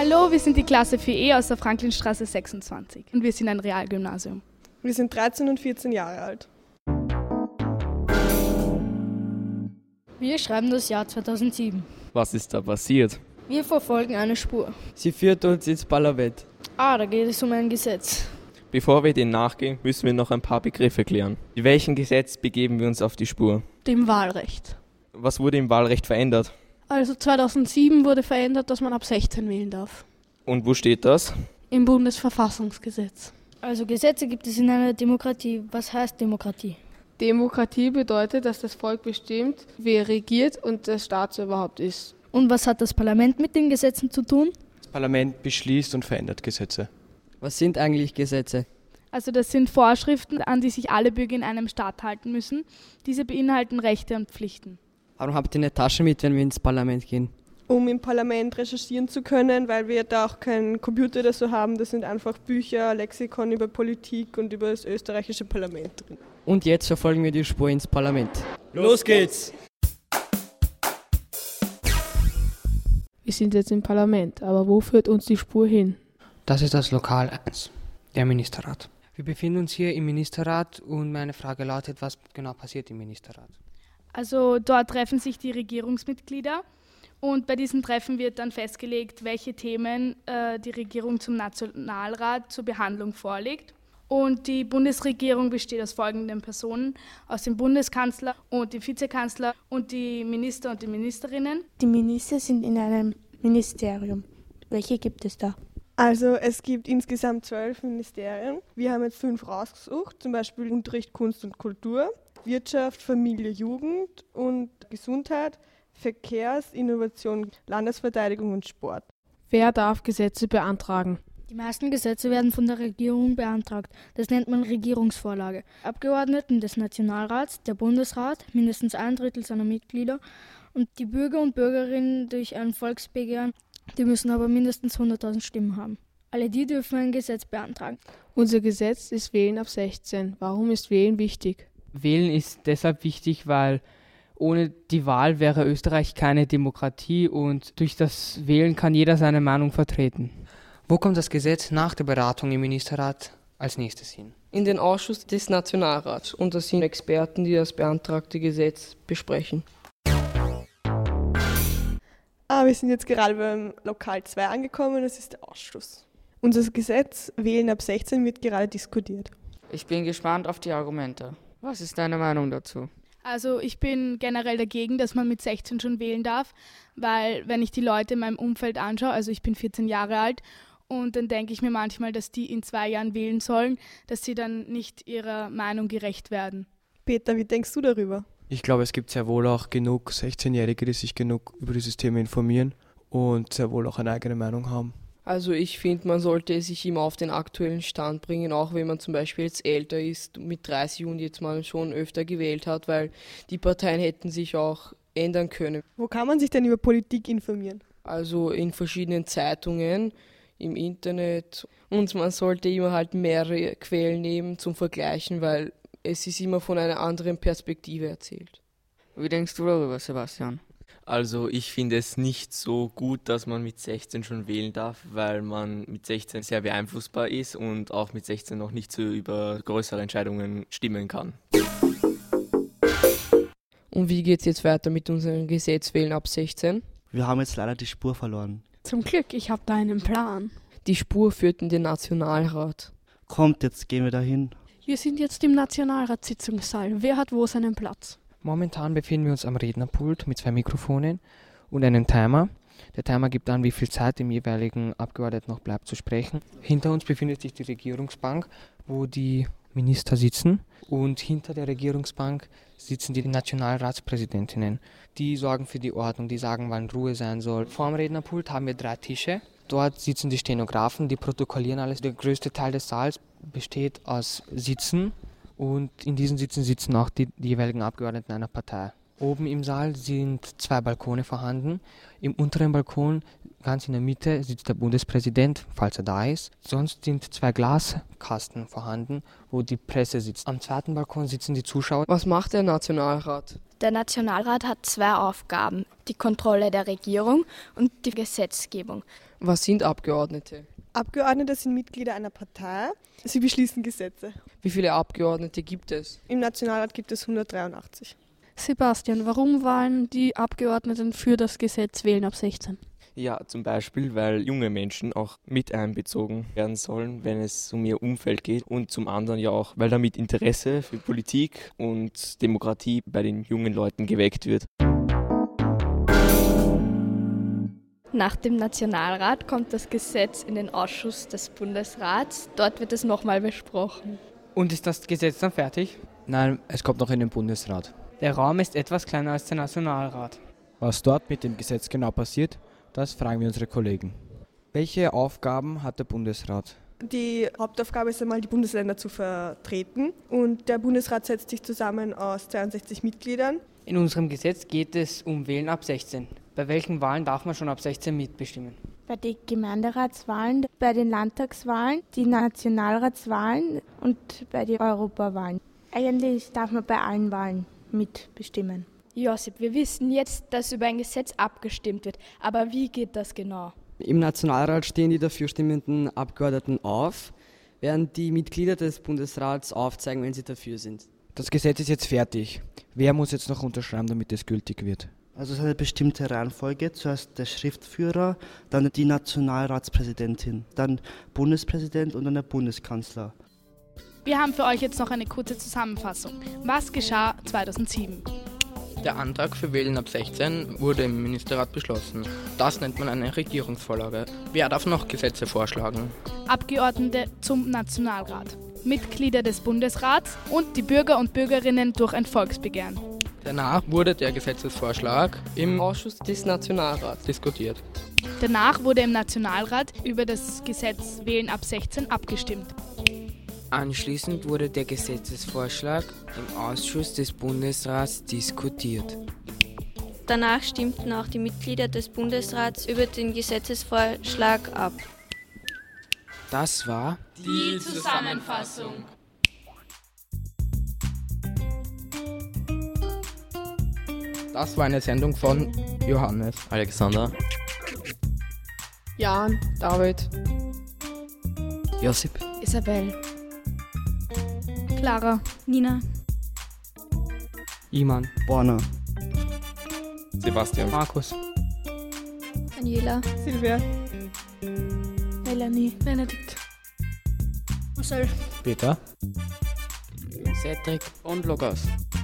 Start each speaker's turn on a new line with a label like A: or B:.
A: Hallo, wir sind die Klasse 4E aus der Franklinstraße 26 und wir sind ein Realgymnasium.
B: Wir sind 13 und 14 Jahre alt.
C: Wir schreiben das Jahr 2007.
D: Was ist da passiert?
C: Wir verfolgen eine Spur.
E: Sie führt uns ins Parlament.
C: Da geht es um ein Gesetz.
D: Bevor wir dem nachgehen, müssen wir noch ein paar Begriffe klären. Mit welchem Gesetz begeben wir uns auf die Spur?
F: Dem Wahlrecht.
D: Was wurde im Wahlrecht verändert?
F: Also 2007 wurde verändert, dass man ab 16 wählen darf.
D: Und wo steht das?
F: Im Bundesverfassungsgesetz.
C: Also Gesetze gibt es in einer Demokratie. Was heißt Demokratie?
G: Demokratie bedeutet, dass das Volk bestimmt, wer regiert und der Staat so überhaupt ist.
C: Und was hat das Parlament mit den Gesetzen zu tun?
H: Das Parlament beschließt und verändert Gesetze.
E: Was sind eigentlich Gesetze?
A: Also das sind Vorschriften, an die sich alle Bürger in einem Staat halten müssen. Diese beinhalten Rechte und Pflichten.
E: Warum habt ihr eine Tasche mit, wenn wir ins Parlament gehen?
B: Um im Parlament recherchieren zu können, weil wir da auch keinen Computer oder so haben. Das sind einfach Bücher, Lexikon über Politik und über das österreichische Parlament drin.
E: Und jetzt verfolgen wir die Spur ins Parlament.
H: Los geht's!
G: Wir sind jetzt im Parlament, aber wo führt uns die Spur hin?
I: Das ist das Lokal 1, der Ministerrat. Wir befinden uns hier im Ministerrat und meine Frage lautet, was genau passiert im Ministerrat?
A: Also dort treffen sich die Regierungsmitglieder und bei diesen Treffen wird dann festgelegt, welche Themen die Regierung zum Nationalrat zur Behandlung vorlegt. Und die Bundesregierung besteht aus folgenden Personen, aus dem Bundeskanzler und dem Vizekanzler und die Minister und die Ministerinnen.
J: Die Minister sind in einem Ministerium. Welche gibt es da?
B: Also es gibt insgesamt 12 Ministerien. Wir haben jetzt 5 rausgesucht, zum Beispiel Unterricht, Kunst und Kultur, Wirtschaft, Familie, Jugend und Gesundheit, Verkehrs-, Innovation, Landesverteidigung und Sport.
G: Wer darf Gesetze beantragen?
C: Die meisten Gesetze werden von der Regierung beantragt. Das nennt man Regierungsvorlage. Abgeordneten des Nationalrats, der Bundesrat, mindestens 1/3 seiner Mitglieder und die Bürger und Bürgerinnen durch ein Volksbegehren, die müssen aber mindestens 100.000 Stimmen haben. Alle die dürfen ein Gesetz beantragen.
G: Unser Gesetz ist Wählen ab 16. Warum ist Wählen wichtig?
K: Wählen ist deshalb wichtig, weil ohne die Wahl wäre Österreich keine Demokratie und durch das Wählen kann jeder seine Meinung vertreten.
I: Wo kommt das Gesetz nach der Beratung im Ministerrat als nächstes hin?
L: In den Ausschuss des Nationalrats und das sind Experten, die das beantragte Gesetz besprechen.
B: Wir sind jetzt gerade beim Lokal 2 angekommen, das ist der Ausschuss. Unser Gesetz Wählen ab 16 wird gerade diskutiert.
K: Ich bin gespannt auf die Argumente. Was ist deine Meinung dazu?
A: Also ich bin generell dagegen, dass man mit 16 schon wählen darf, weil wenn ich die Leute in meinem Umfeld anschaue, also ich bin 14 Jahre alt und dann denke ich mir manchmal, dass die in 2 Jahren wählen sollen, dass sie dann nicht ihrer Meinung gerecht werden.
B: Peter, wie denkst du darüber?
H: Ich glaube, es gibt sehr wohl auch genug 16-Jährige, die sich genug über dieses Thema informieren und sehr wohl auch eine eigene Meinung haben.
L: Also ich finde, man sollte sich immer auf den aktuellen Stand bringen, auch wenn man zum Beispiel jetzt älter ist, mit 30 und jetzt mal schon öfter gewählt hat, weil die Parteien hätten sich auch ändern können.
B: Wo kann man sich denn über Politik informieren?
L: Also in verschiedenen Zeitungen, im Internet und man sollte immer halt mehrere Quellen nehmen zum Vergleichen, weil es ist immer von einer anderen Perspektive erzählt.
K: Wie denkst du darüber, Sebastian?
D: Also ich finde es nicht so gut, dass man mit 16 schon wählen darf, weil man mit 16 sehr beeinflussbar ist und auch mit 16 noch nicht so über größere Entscheidungen stimmen kann.
L: Und wie geht es jetzt weiter mit unserem Gesetz Wählen ab 16?
M: Wir haben jetzt leider die Spur verloren.
F: Zum Glück, ich habe da einen Plan.
L: Die Spur führt in den Nationalrat.
M: Kommt, jetzt gehen wir dahin.
F: Wir sind jetzt im Nationalratssitzungssaal. Wer hat wo seinen Platz?
I: Momentan befinden wir uns am Rednerpult mit 2 Mikrofonen und einem Timer. Der Timer gibt an, wie viel Zeit dem jeweiligen Abgeordneten noch bleibt zu sprechen. Hinter uns befindet sich die Regierungsbank, wo die Minister sitzen. Und hinter der Regierungsbank sitzen die Nationalratspräsidentinnen. Die sorgen für die Ordnung, die sagen, wann Ruhe sein soll. Vor dem Rednerpult haben wir 3 Tische. Dort sitzen die Stenografen, die protokollieren alles. Der größte Teil des Saals besteht aus Sitzen. Und in diesen Sitzen sitzen auch die jeweiligen Abgeordneten einer Partei. Oben im Saal sind 2 Balkone vorhanden. Im unteren Balkon, ganz in der Mitte, sitzt der Bundespräsident, falls er da ist. Sonst sind 2 Glaskasten vorhanden, wo die Presse sitzt. Am zweiten Balkon sitzen die Zuschauer.
L: Was macht der Nationalrat?
N: Der Nationalrat hat 2 Aufgaben, die Kontrolle der Regierung und die Gesetzgebung.
L: Was sind Abgeordnete?
B: Abgeordnete sind Mitglieder einer Partei. Sie beschließen Gesetze.
L: Wie viele Abgeordnete gibt es?
B: Im Nationalrat gibt es 183.
F: Sebastian, warum wollen die Abgeordneten für das Gesetz wählen ab 16?
D: Ja, zum Beispiel, weil junge Menschen auch mit einbezogen werden sollen, wenn es um ihr Umfeld geht. Und zum anderen ja auch, weil damit Interesse für Politik und Demokratie bei den jungen Leuten geweckt wird.
N: Nach dem Nationalrat kommt das Gesetz in den Ausschuss des Bundesrats. Dort wird es nochmal besprochen.
K: Und ist das Gesetz dann fertig?
E: Nein, es kommt noch in den Bundesrat.
K: Der Raum ist etwas kleiner als der Nationalrat.
O: Was dort mit dem Gesetz genau passiert, das fragen wir unsere Kollegen. Welche Aufgaben hat der Bundesrat?
B: Die Hauptaufgabe ist einmal, die Bundesländer zu vertreten. Und der Bundesrat setzt sich zusammen aus 62 Mitgliedern.
K: In unserem Gesetz geht es um Wählen ab 16. Bei welchen Wahlen darf man schon ab 16 mitbestimmen?
J: Bei den Gemeinderatswahlen, bei den Landtagswahlen, die Nationalratswahlen und bei den Europawahlen. Eigentlich darf man bei allen Wahlen mitbestimmen.
N: Josip, wir wissen jetzt, dass über ein Gesetz abgestimmt wird. Aber wie geht das genau?
E: Im Nationalrat stehen die dafür stimmenden Abgeordneten auf, während die Mitglieder des Bundesrats aufzeigen, wenn sie dafür sind.
O: Das Gesetz ist jetzt fertig. Wer muss jetzt noch unterschreiben, damit es gültig wird?
M: Also es hat eine bestimmte Reihenfolge. Zuerst der Schriftführer, dann die Nationalratspräsidentin, dann Bundespräsident und dann der Bundeskanzler.
A: Wir haben für euch jetzt noch eine kurze Zusammenfassung. Was geschah 2007?
I: Der Antrag für Wählen ab 16 wurde im Ministerrat beschlossen. Das nennt man eine Regierungsvorlage. Wer darf noch Gesetze vorschlagen?
A: Abgeordnete zum Nationalrat, Mitglieder des Bundesrats und die Bürger und Bürgerinnen durch ein Volksbegehren.
I: Danach wurde der Gesetzesvorschlag im
L: Ausschuss des Nationalrats
I: diskutiert.
A: Danach wurde im Nationalrat über das Gesetz Wählen ab 16 abgestimmt.
P: Anschließend wurde der Gesetzesvorschlag im Ausschuss des Bundesrats diskutiert.
N: Danach stimmten auch die Mitglieder des Bundesrats über den Gesetzesvorschlag ab.
P: Das war
A: die Zusammenfassung.
I: Das war eine Sendung von Johannes,
D: Alexander,
G: Jan, David,
E: Josip,
N: Isabel,
A: Clara,
N: Nina,
E: Iman,
M: Borna,
D: Sebastian,
K: Markus,
N: Daniela,
B: Silvia,
J: Melanie,
A: Benedikt, Marcel,
O: Peter,
P: Cedric
E: und Lukas.